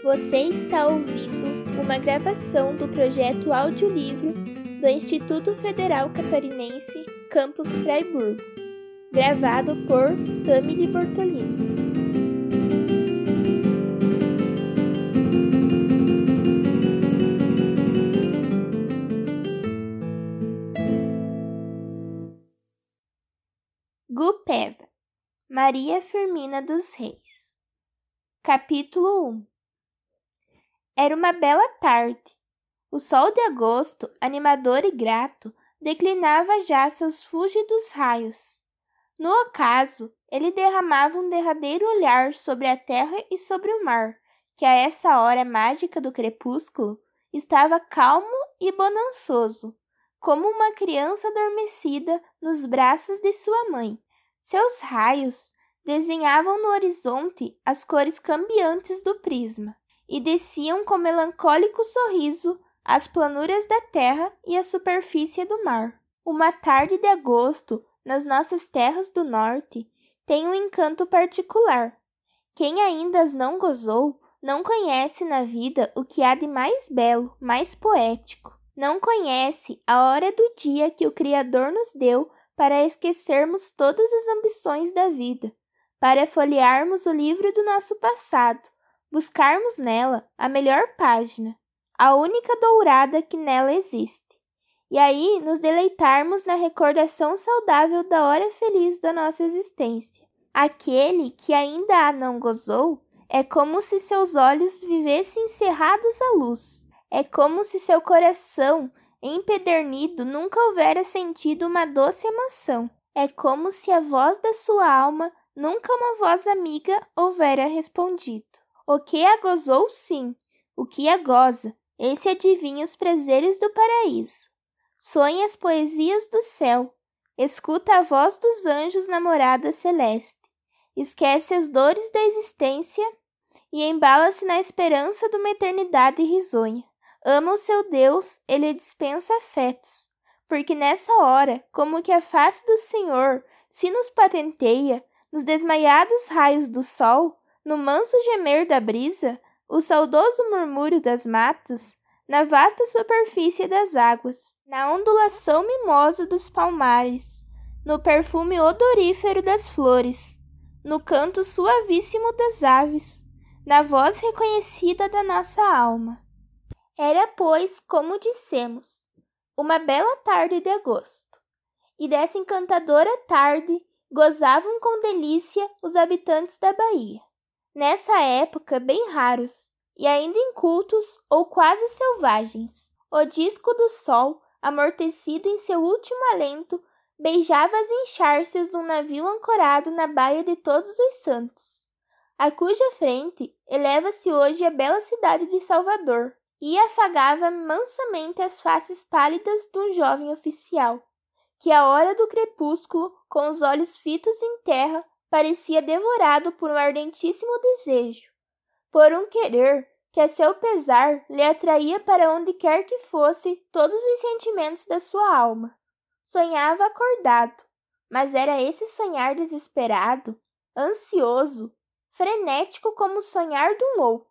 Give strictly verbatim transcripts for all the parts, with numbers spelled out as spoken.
Você está ouvindo uma gravação do projeto audiolivro do Instituto Federal Catarinense, Campus Fraiburgo, gravado por Tamily Bortolini. Gupeva, Maria Firmina dos Reis. Capítulo um. Era uma bela tarde. O sol de agosto, animador e grato, declinava já seus fúlgidos raios. No ocaso, ele derramava um derradeiro olhar sobre a terra e sobre o mar, que a essa hora mágica do crepúsculo estava calmo e bonançoso, como uma criança adormecida nos braços de sua mãe. Seus raios desenhavam no horizonte as cores cambiantes do prisma e desciam com melancólico sorriso as planuras da terra e a superfície do mar. Uma tarde de agosto, nas nossas terras do norte, tem um encanto particular. Quem ainda as não gozou, não conhece na vida o que há de mais belo, mais poético. Não conhece a hora do dia que o Criador nos deu para esquecermos todas as ambições da vida, para folhearmos o livro do nosso passado, buscarmos nela a melhor página, a única dourada que nela existe, e aí nos deleitarmos na recordação saudável da hora feliz da nossa existência. Aquele que ainda a não gozou, é como se seus olhos vivessem cerrados à luz. É como se seu coração, empedernido, nunca houvera sentido uma doce emoção. É como se a voz da sua alma, nunca uma voz amiga, houvera respondido. O que a gozou, sim. O que a goza, esse adivinha os prazeres do paraíso. Sonha as poesias do céu. Escuta a voz dos anjos na morada celeste. Esquece as dores da existência e embala-se na esperança de uma eternidade risonha. Ama o seu Deus, ele dispensa afetos, porque nessa hora, como que a face do Senhor se nos patenteia, nos desmaiados raios do sol, no manso gemer da brisa, o saudoso murmúrio das matas, na vasta superfície das águas, na ondulação mimosa dos palmares, no perfume odorífero das flores, no canto suavíssimo das aves, na voz reconhecida da nossa alma. Era, pois, como dissemos, uma bela tarde de agosto, e dessa encantadora tarde gozavam com delícia os habitantes da Bahia. Nessa época, bem raros, e ainda incultos ou quase selvagens, o disco do sol, amortecido em seu último alento, beijava as enxárcias de um navio ancorado na baía de Todos os Santos, a cuja frente eleva-se hoje a bela cidade de Salvador, e afagava mansamente as faces pálidas de um jovem oficial, que à hora do crepúsculo, com os olhos fitos em terra, parecia devorado por um ardentíssimo desejo, por um querer que a seu pesar lhe atraía para onde quer que fosse todos os sentimentos da sua alma. Sonhava acordado, mas era esse sonhar desesperado, ansioso, frenético como o sonhar de um louco.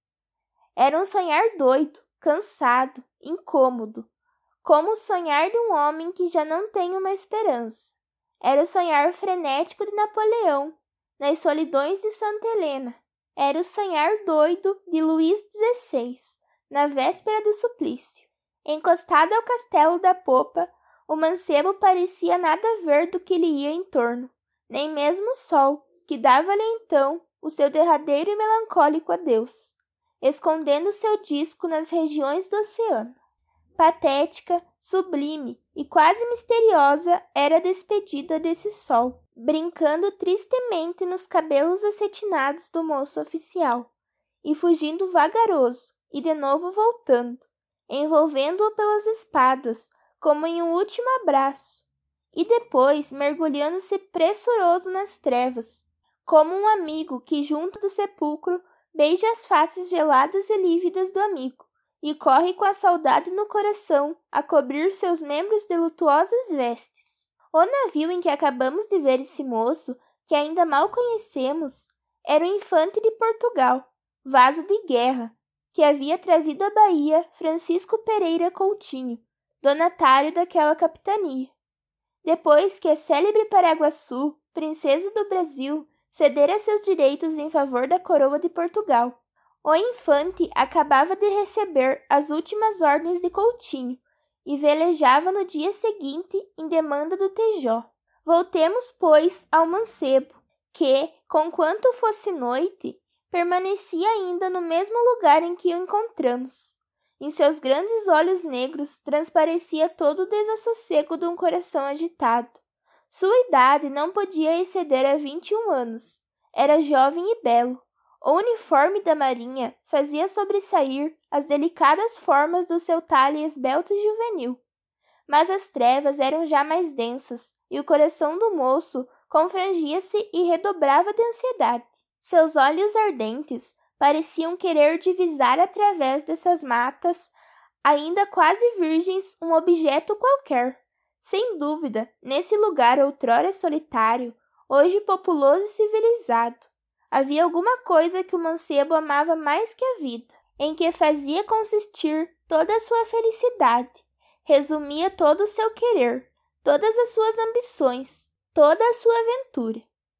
Era um sonhar doido, cansado, incômodo, como o sonhar de um homem que já não tem uma esperança. Era o sonhar frenético de Napoleão, nas solidões de Santa Helena. Era o sonhar doido de Luís dezesseis, na véspera do suplício. Encostado ao castelo da popa, o mancebo parecia nada ver do que lhe ia em torno, nem mesmo o sol, que dava-lhe então o seu derradeiro e melancólico adeus, escondendo seu disco nas regiões do oceano. Patética, sublime e quase misteriosa era a despedida desse sol, brincando tristemente nos cabelos acetinados do moço oficial, e fugindo vagaroso, e de novo voltando, envolvendo-o pelas espáduas, como em um último abraço, e depois mergulhando-se pressuroso nas trevas, como um amigo que junto do sepulcro beija as faces geladas e lívidas do amigo, e corre com a saudade no coração a cobrir seus membros de lutuosas vestes. O navio em que acabamos de ver esse moço, que ainda mal conhecemos, era o Infante de Portugal, vaso de guerra, que havia trazido à Bahia Francisco Pereira Coutinho, donatário daquela capitania. Depois que a célebre Paraguaçu, princesa do Brasil, cedera seus direitos em favor da coroa de Portugal, o infante acabava de receber as últimas ordens de Coutinho e velejava no dia seguinte em demanda do Tejó. Voltemos, pois, ao mancebo, que, conquanto fosse noite, permanecia ainda no mesmo lugar em que o encontramos. Em seus grandes olhos negros transparecia todo o desassossego de um coração agitado. Sua idade não podia exceder a vinte e um anos. Era jovem e belo. O uniforme da marinha fazia sobressair as delicadas formas do seu talhe esbelto e juvenil. Mas as trevas eram já mais densas, e o coração do moço confrangia-se e redobrava de ansiedade. Seus olhos ardentes pareciam querer divisar através dessas matas, ainda quase virgens, um objeto qualquer. Sem dúvida, nesse lugar outrora solitário, hoje populoso e civilizado, havia alguma coisa que o mancebo amava mais que a vida, em que fazia consistir toda a sua felicidade, resumia todo o seu querer, todas as suas ambições, toda a sua aventura.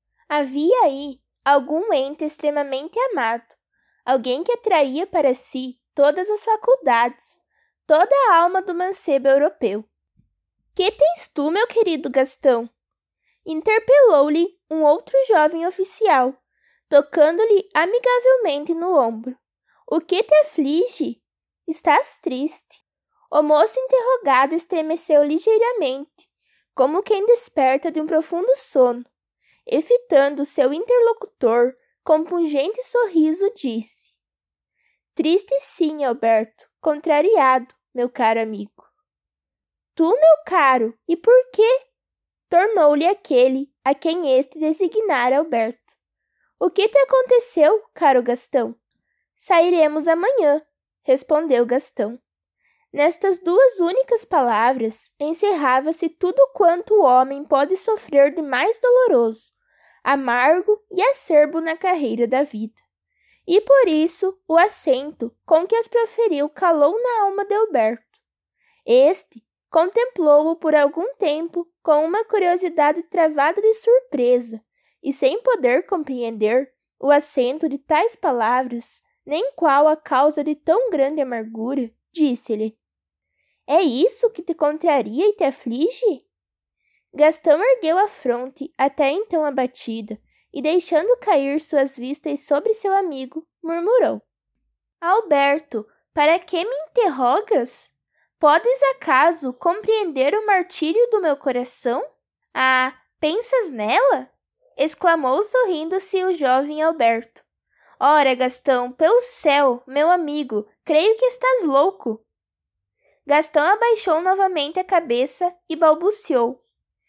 Havia aí algum ente extremamente amado, alguém que atraía para si todas as faculdades, toda a alma do mancebo europeu. Que tens tu, meu querido Gastão? Interpelou-lhe um outro jovem oficial, tocando-lhe amigavelmente no ombro. O que te aflige? Estás triste. O moço interrogado estremeceu ligeiramente, como quem desperta de um profundo sono, e fitando seu interlocutor com pungente sorriso, disse: Triste sim, Alberto, contrariado, meu caro amigo. Tu, meu caro, e por quê? Tornou-lhe aquele a quem este designara Alberto. O que te aconteceu, caro Gastão? Sairemos amanhã, respondeu Gastão. Nestas duas únicas palavras encerrava-se tudo quanto o homem pode sofrer de mais doloroso, amargo e acerbo na carreira da vida. E por isso o acento com que as proferiu calou na alma de Alberto. Este contemplou-o por algum tempo com uma curiosidade travada de surpresa, e sem poder compreender o acento de tais palavras, nem qual a causa de tão grande amargura, disse-lhe: É isso que te contraria e te aflige? Gastão ergueu a fronte, até então abatida, e deixando cair suas vistas sobre seu amigo, murmurou: Alberto, para que me interrogas? Podes acaso compreender o martírio do meu coração? Ah, pensas nela? Exclamou sorrindo-se o jovem Alberto. Ora, Gastão, pelo céu, meu amigo, creio que estás louco. Gastão abaixou novamente a cabeça e balbuciou: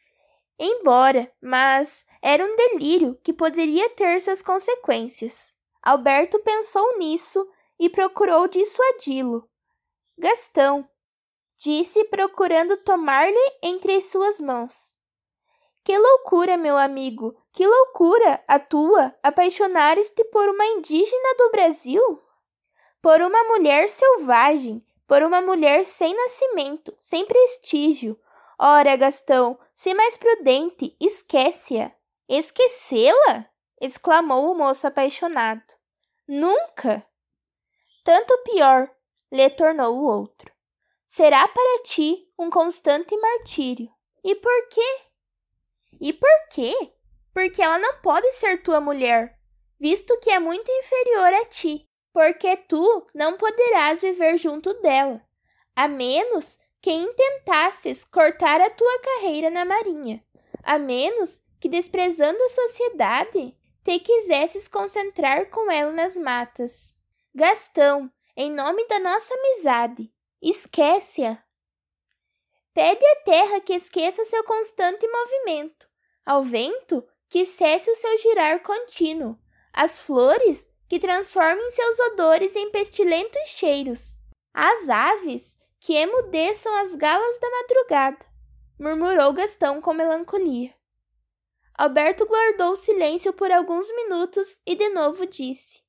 Embora, mas era um delírio que poderia ter suas consequências. Alberto pensou nisso e procurou dissuadi-lo. Gastão, disse, procurando tomar-lhe entre suas mãos. Que loucura, meu amigo, que loucura a tua apaixonares-te por uma indígena do Brasil? Por uma mulher selvagem, por uma mulher sem nascimento, sem prestígio. Ora, Gastão, se mais prudente, esquece-a. Esquecê-la? Exclamou o moço apaixonado. Nunca! Tanto pior, lhe tornou o outro. Será para ti um constante martírio. E por quê? E por quê? Porque ela não pode ser tua mulher, visto que é muito inferior a ti, porque tu não poderás viver junto dela, a menos que intentasses cortar a tua carreira na marinha, a menos que, desprezando a sociedade, te quisesses concentrar com ela nas matas. Gastão, em nome da nossa amizade, esquece-a. Pede à terra que esqueça seu constante movimento, ao vento que cesse o seu girar contínuo, às flores que transformem seus odores em pestilentos cheiros, às aves que emudeçam as galas da madrugada, murmurou Gastão com melancolia. Alberto guardou silêncio por alguns minutos e de novo disse: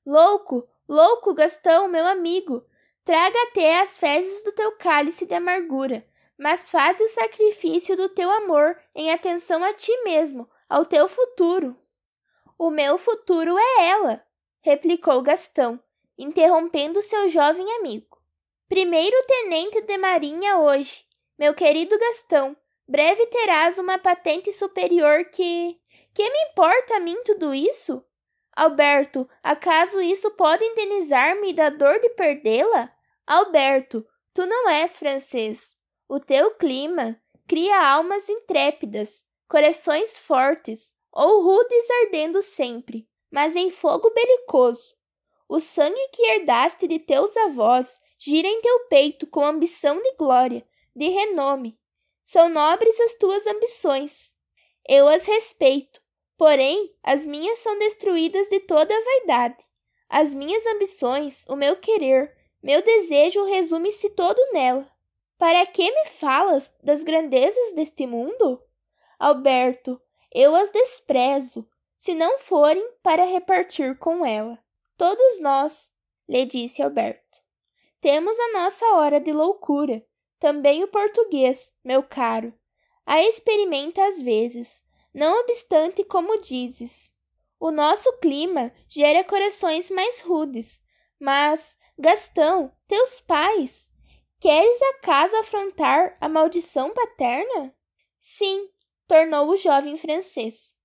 Louco, louco, Gastão, meu amigo, traga até as fezes do teu cálice de amargura, mas faze o sacrifício do teu amor em atenção a ti mesmo, ao teu futuro. O meu futuro é ela, replicou Gastão, interrompendo seu jovem amigo. Primeiro tenente de marinha hoje, meu querido Gastão, breve terás uma patente superior que... Que me importa a mim tudo isso? Alberto, acaso isso pode indenizar-me da dor de perdê-la? Alberto, tu não és francês. O teu clima cria almas intrépidas, corações fortes, ou rudes ardendo sempre, mas em fogo belicoso. O sangue que herdaste de teus avós gira em teu peito com ambição de glória, de renome. São nobres as tuas ambições. Eu as respeito, porém as minhas são destruídas de toda a vaidade. As minhas ambições, o meu querer, meu desejo resume-se todo nela. Para que me falas das grandezas deste mundo? Alberto, eu as desprezo, se não forem para repartir com ela. Todos nós, lhe disse Alberto, temos a nossa hora de loucura. Também o português, meu caro, a experimenta às vezes, não obstante como dizes. O nosso clima gera corações mais rudes, mas, Gastão, teus pais, queres acaso afrontar a maldição paterna? Sim, tornou o jovem francês.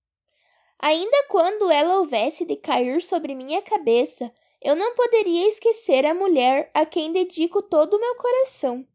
Ainda quando ela houvesse de cair sobre minha cabeça, eu não poderia esquecer a mulher a quem dedico todo o meu coração.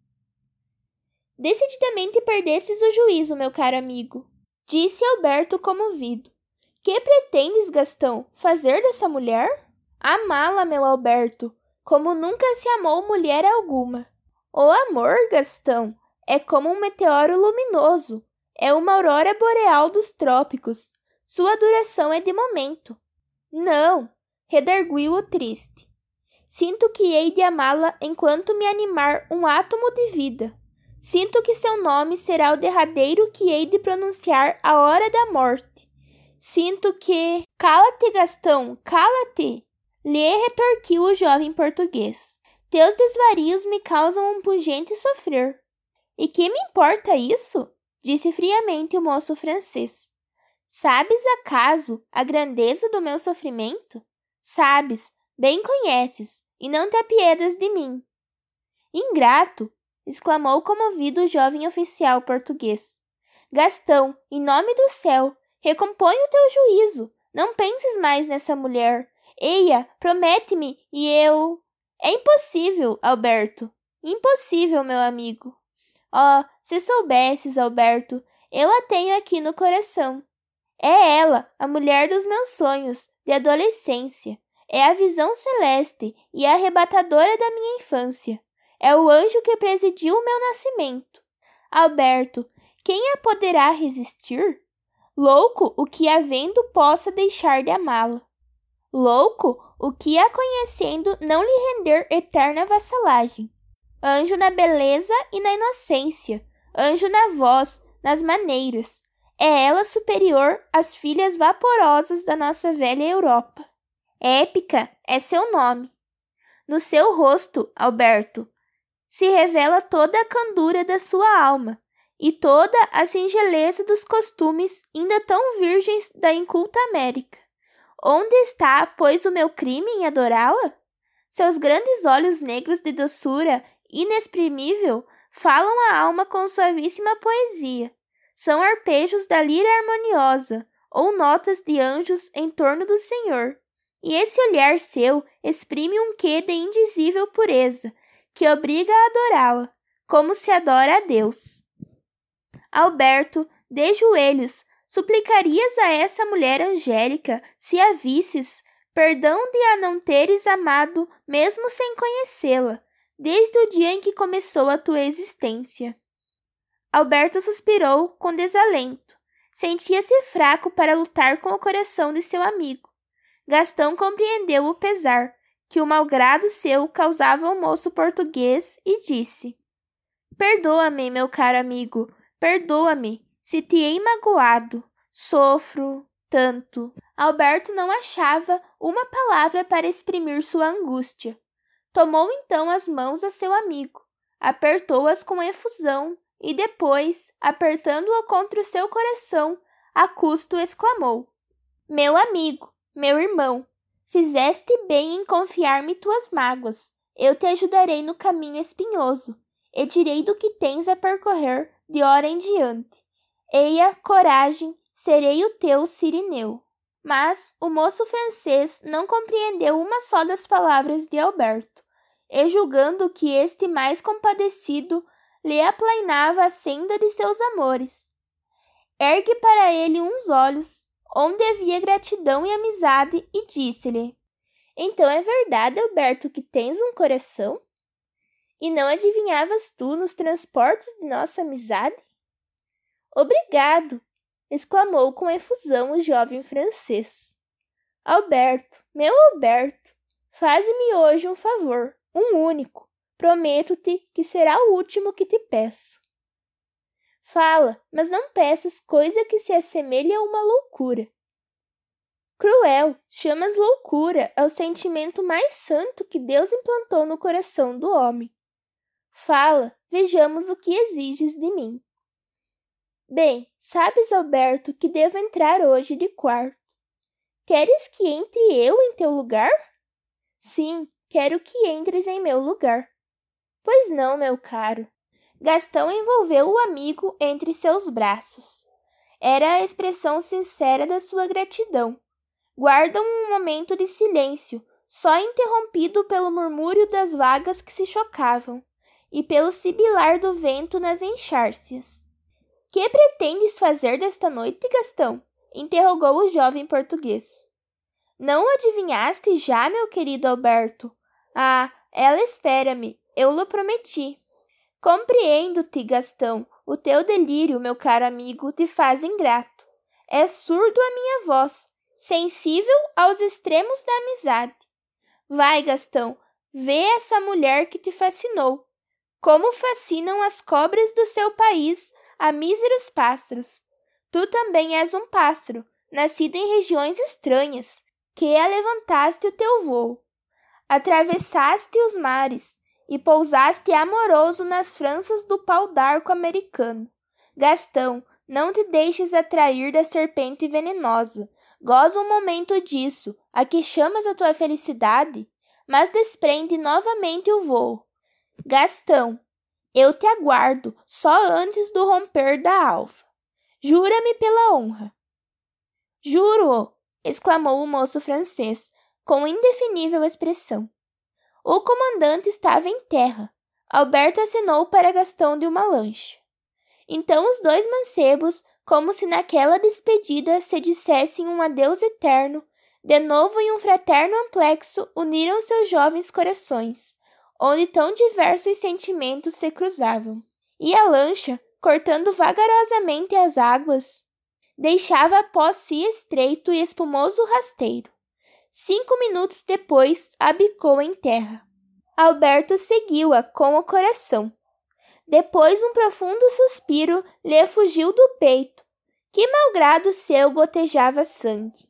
Decididamente perdestes o juízo, meu caro amigo, disse Alberto comovido. Que pretendes, Gastão, fazer dessa mulher? Amá-la, meu Alberto, como nunca se amou mulher alguma. O amor, Gastão, é como um meteoro luminoso, é uma aurora boreal dos trópicos. Sua duração é de momento. Não, redarguiu o triste. Sinto que hei de amá-la enquanto me animar um átomo de vida. Sinto que seu nome será o derradeiro que hei de pronunciar à hora da morte. Sinto que... Cala-te, Gastão, cala-te! Lhe retorquiu o jovem português. Teus desvarios me causam um pungente sofrer. E que me importa isso? Disse friamente o moço francês. Sabes acaso a grandeza do meu sofrimento? Sabes, bem conheces, e não te apiedas de mim. Ingrato! Exclamou comovido o jovem oficial português. Gastão, em nome do céu, recompõe o teu juízo. Não penses mais nessa mulher. Eia, promete-me e eu... É impossível, Alberto. Impossível, meu amigo. Oh, se soubesses, Alberto, eu a tenho aqui no coração. É ela, a mulher dos meus sonhos, de adolescência. É a visão celeste e arrebatadora da minha infância. É o anjo que presidiu o meu nascimento. Alberto, quem a poderá resistir? Louco o que a vendo possa deixar de amá-la. Louco o que a conhecendo não lhe render eterna vassalagem. Anjo na beleza e na inocência. Anjo na voz, nas maneiras. É ela superior às filhas vaporosas da nossa velha Europa. Épica é seu nome. No seu rosto, Alberto, se revela toda a candura da sua alma e toda a singeleza dos costumes ainda tão virgens da inculta América. Onde está, pois, o meu crime em adorá-la? Seus grandes olhos negros de doçura inexprimível falam a alma com suavíssima poesia. São arpejos da lira harmoniosa ou notas de anjos em torno do Senhor. E esse olhar seu exprime um quê de indizível pureza, que obriga a adorá-la, como se adora a Deus. Alberto, de joelhos, suplicarias a essa mulher angélica, se a visses, perdão de a não teres amado, mesmo sem conhecê-la, desde o dia em que começou a tua existência. Alberto suspirou com desalento. Sentia-se fraco para lutar com o coração de seu amigo. Gastão compreendeu o pesar que o malgrado seu causava ao moço português e disse: Perdoa-me, meu caro amigo, perdoa-me, se te hei magoado. Sofro, tanto. Alberto não achava uma palavra para exprimir sua angústia. Tomou então as mãos a seu amigo, apertou-as com efusão e depois, apertando-a contra o seu coração, a custo exclamou: Meu amigo, meu irmão, fizeste bem em confiar-me tuas mágoas. Eu te ajudarei no caminho espinhoso, e direi do que tens a percorrer de hora em diante. Eia, coragem, serei o teu Cirineu. Mas o moço francês não compreendeu uma só das palavras de Alberto, e julgando que este mais compadecido lhe aplainava a senda de seus amores, ergue para ele uns olhos, onde havia gratidão e amizade, e disse-lhe: Então é verdade, Alberto, que tens um coração? E não adivinhavas tu nos transportes de nossa amizade? Obrigado! Exclamou com efusão o jovem francês. Alberto, meu Alberto, faze-me hoje um favor, um único. Prometo-te que será o último que te peço. Fala, mas não peças coisa que se assemelhe a uma loucura. Cruel, chamas loucura ao sentimento mais santo que Deus implantou no coração do homem. Fala, vejamos o que exiges de mim. Bem, sabes, Alberto, que devo entrar hoje de quarto. Queres que entre eu em teu lugar? Sim, quero que entres em meu lugar. Pois não, meu caro. Gastão envolveu o amigo entre seus braços. Era a expressão sincera da sua gratidão. Guardam um momento de silêncio, só interrompido pelo murmúrio das vagas que se chocavam e pelo sibilar do vento nas enxárcias. Que pretendes fazer desta noite, Gastão? Interrogou o jovem português. Não adivinhaste já, meu querido Alberto? Ah, ela espera-me, eu lhe prometi. Compreendo-te, Gastão. O teu delírio, meu caro amigo, te faz ingrato. É surdo a minha voz, sensível aos extremos da amizade. Vai, Gastão, vê essa mulher que te fascinou. Como fascinam as cobras do seu país a míseros pássaros. Tu também és um pássaro, nascido em regiões estranhas, que alevantaste o teu vôo. Atravessaste os mares e pousaste amoroso nas franças do pau d'arco americano. Gastão, não te deixes atrair da serpente venenosa. Goza um momento disso, a que chamas a tua felicidade, mas desprende novamente o vôo. Gastão, eu te aguardo só antes do romper da alva. Jura-me pela honra. Juro-o, exclamou o moço francês, com indefinível expressão. O comandante estava em terra. Alberto acenou para Gastão de uma lancha. Então os dois mancebos, como se naquela despedida se dissessem um adeus eterno, de novo em um fraterno amplexo uniram seus jovens corações, onde tão diversos sentimentos se cruzavam. E a lancha, cortando vagarosamente as águas, deixava após si estreito e espumoso rasteiro. Cinco minutos depois, abicou em terra. Alberto seguiu-a com o coração. Depois um profundo suspiro lhe fugiu do peito, que malgrado seu gotejava sangue.